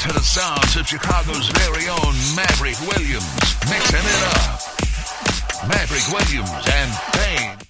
to the sounds of Chicago's very own Maverick Williams, mixing it up. Maverick Williams and Bane.